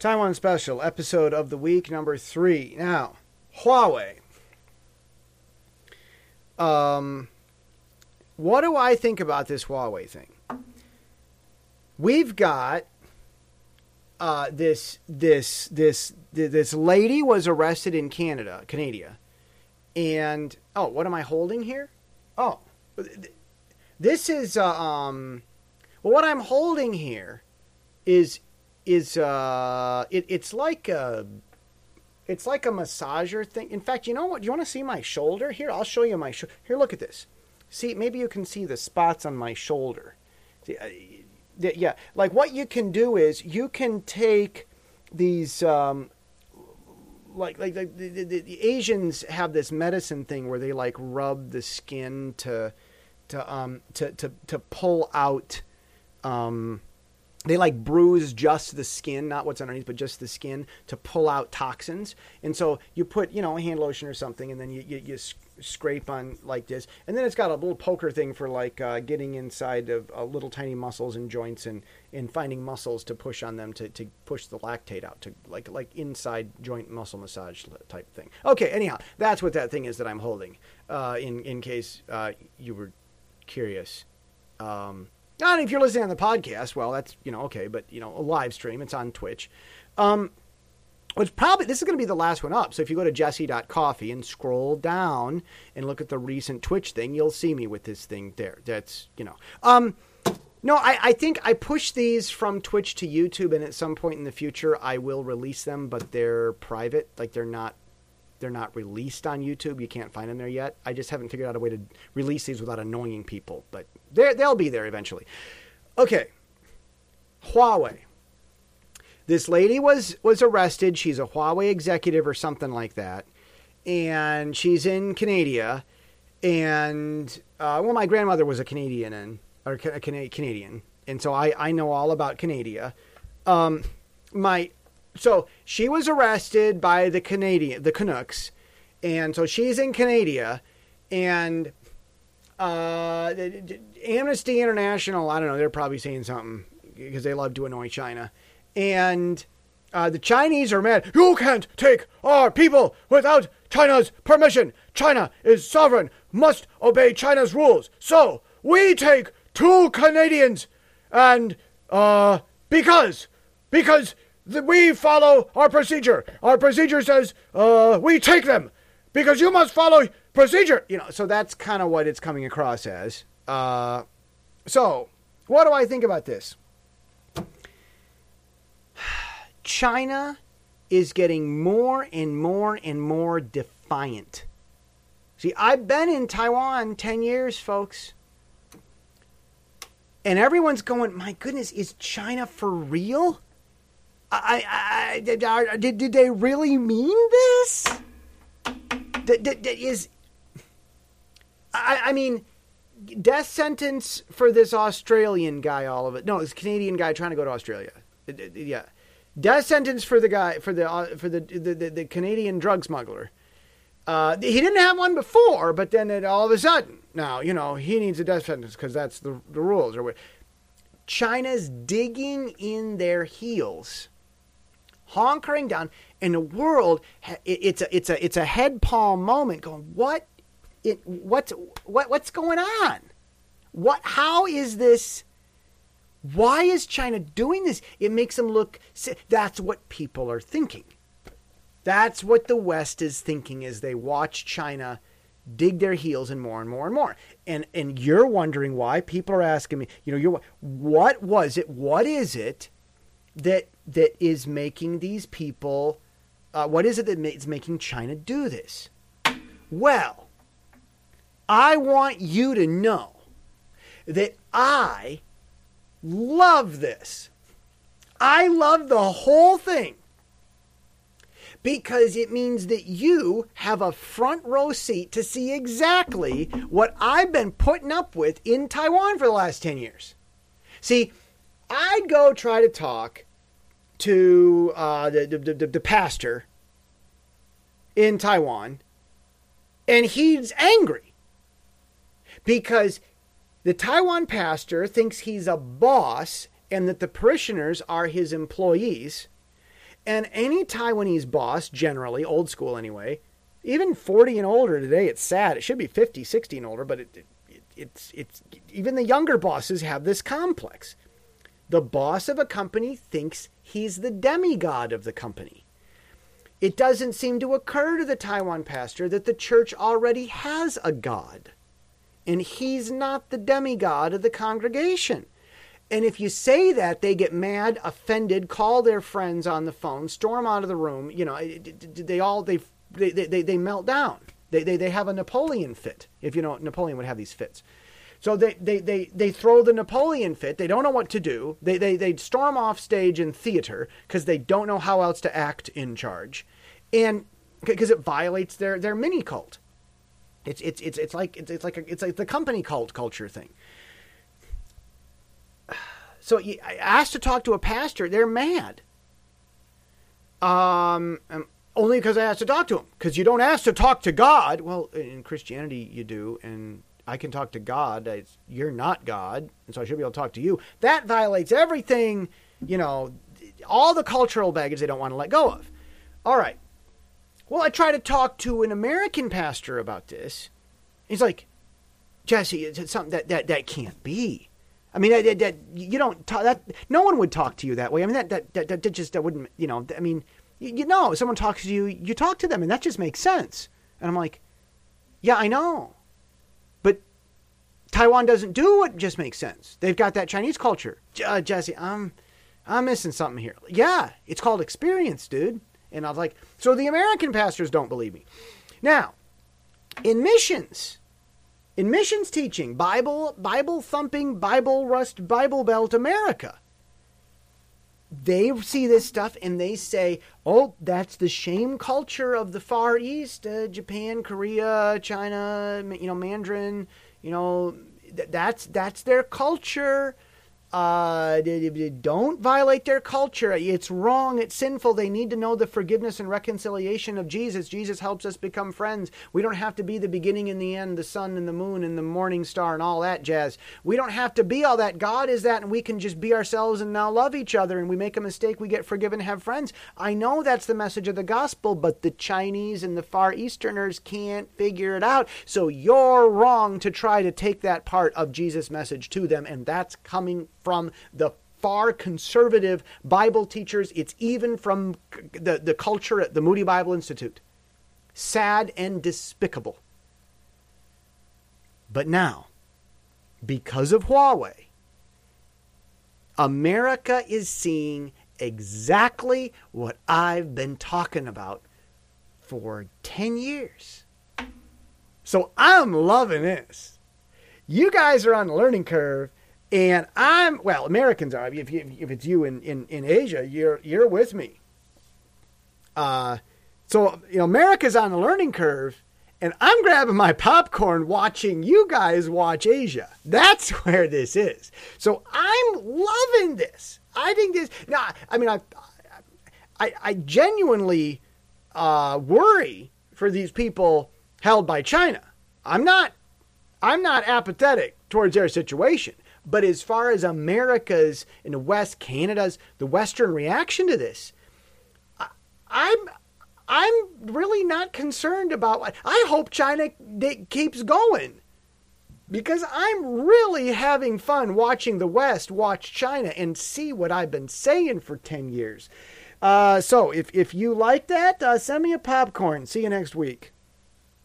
Taiwan Special, episode of the week, number 3. Now, Huawei. What do I think about this Huawei thing? We've got this lady was arrested in Canada, and what am I holding here? Oh, this is well, what I'm holding here is it's like a massager thing. In fact, you know what? You want to see my shoulder? Here, I'll show you my shoulder. Here, look at this. See, maybe you can see the spots on my shoulder. See, yeah, like what you can do is you can take these like the Asians have this medicine thing where they like rub the skin to pull out. They like bruise just the skin, not what's underneath, but just the skin to pull out toxins. And so you put, hand lotion or something, and then you scrape on like this. And then it's got a little poker thing for like getting inside of little tiny muscles and joints and finding muscles to push on them to push the lactate out, to like inside joint muscle massage type thing. Okay, anyhow, that's what that thing is that I'm holding, in case you were curious. And if you're listening on the podcast, well, that's, okay, but, a live stream, it's on Twitch. This is going to be the last one up. So if you go to jesse.coffee and scroll down and look at the recent Twitch thing, you'll see me with this thing there. That's, No, I think I push these from Twitch to YouTube, and at some point in the future, I will release them, but they're private. Like they're not released on YouTube. You can't find them there yet. I just haven't figured out a way to release these without annoying people, but they'll be there eventually. Okay. Huawei. This lady was arrested. She's a Huawei executive or something like that. And she's in Canada. And, my grandmother was a Canadian. And so I know all about Canada. So she was arrested by the Canucks, and so she's in Canada, and Amnesty International, I don't know, they're probably saying something because they love to annoy China, and the Chinese are mad. You can't take our people without China's permission. China is sovereign, must obey China's rules. So we take 2 Canadians, and because we follow our procedure. Our procedure says we take them because you must follow procedure. So that's kind of what it's coming across as. So what do I think about this? China is getting more and more and more defiant. See, I've been in Taiwan 10 years, folks. And everyone's going, my goodness, is China for real? Did they really mean this? I mean, death sentence for this Australian guy, all of it. No, this Canadian guy trying to go to Australia. Yeah. Death sentence for the guy, for the Canadian drug smuggler. He didn't have one before, but then all of a sudden, now, he needs a death sentence because that's the rules. China's digging in their heels, honkering down, and the world, it's a head palm moment going, what's going on? How is this? Why is China doing this? It makes them look, that's what people are thinking. That's what the West is thinking as they watch China dig their heels in more and more and more. And you're wondering why. People are asking me, what is it that is making these people, what is it that is making China do this? Well, I want you to know that I love this. I love the whole thing because it means that you have a front row seat to see exactly what I've been putting up with in Taiwan for the last 10 years. See, I'd go try to talk to the pastor in Taiwan, and he's angry because the Taiwan pastor thinks he's a boss and that the parishioners are his employees, And any Taiwanese boss, generally, old school anyway, even 40 and older today, it's sad. It should be 50, 60 and older, but it's even the younger bosses have this complex. The boss of a company thinks he's the demigod of the company. It doesn't seem to occur to the Taiwan pastor that the church already has a god, and he's not the demigod of the congregation. And if you say that, they get mad, offended, call their friends on the phone, storm out of the room. You know, they melt down. They have a Napoleon fit. If you know, Napoleon would have these fits. So they throw the Napoleon fit. They don't know what to do. They storm off stage in theater because they don't know how else to act in charge, and because it violates their mini cult. It's like the company cult culture thing. So I asked to talk to a pastor. They're mad. Only because I asked to talk to him. Because you don't ask to talk to God. Well, in Christianity you do, and I can talk to God. You're not God, and so I should be able to talk to you. That violates everything, you know, all the cultural baggage they don't want to let go of. All right. Well, I tried to talk to an American pastor about this. He's like, Jesse, it's something that can't be. I mean, that you don't talk, that no one would talk to you that way. I mean, that wouldn't, you know. I mean, you know, if someone talks to you, you talk to them, and that just makes sense. And I'm like, yeah, I know, but Taiwan doesn't do what just makes sense. They've got that Chinese culture. Jesse, I'm missing something here. Yeah, it's called experience, dude. And I was like, so the American pastors don't believe me. Now, in missions teaching, Bible thumping, Bible rust, Bible belt America, they see this stuff and they say, oh, that's the shame culture of the Far East, Japan, Korea, China, you know, Mandarin, you know, that's their culture. Don't violate their culture. It's wrong. It's sinful. They need to know the forgiveness and reconciliation of Jesus. Jesus helps us become friends. We don't have to be the beginning and the end, the sun and the moon and the morning star and all that jazz. We don't have to be all that. God is that, and we can just be ourselves and now love each other. And we make a mistake, we get forgiven, have friends. I know that's the message of the gospel, but the Chinese and the Far Easterners can't figure it out. So you're wrong to try to take that part of Jesus' message to them, and that's coming from the far conservative Bible teachers. It's even from the culture at the Moody Bible Institute. Sad and despicable. But now, because of Huawei, America is seeing exactly what I've been talking about for 10 years. So I'm loving this. You guys are on the learning curve. And Americans are. If it's you in Asia, you're with me. So, you know, America's on a learning curve, and I'm grabbing my popcorn watching you guys watch Asia. That's where this is. So I'm loving this. I think this. Now, I mean, I genuinely worry for these people held by China. I'm not apathetic towards their situation. But as far as America's, in the West, Canada's, the Western reaction to this, I'm really not concerned about. I hope China keeps going, because I'm really having fun watching the West watch China and see what I've been saying for 10 years. So if you like that, send me a popcorn. See you next week.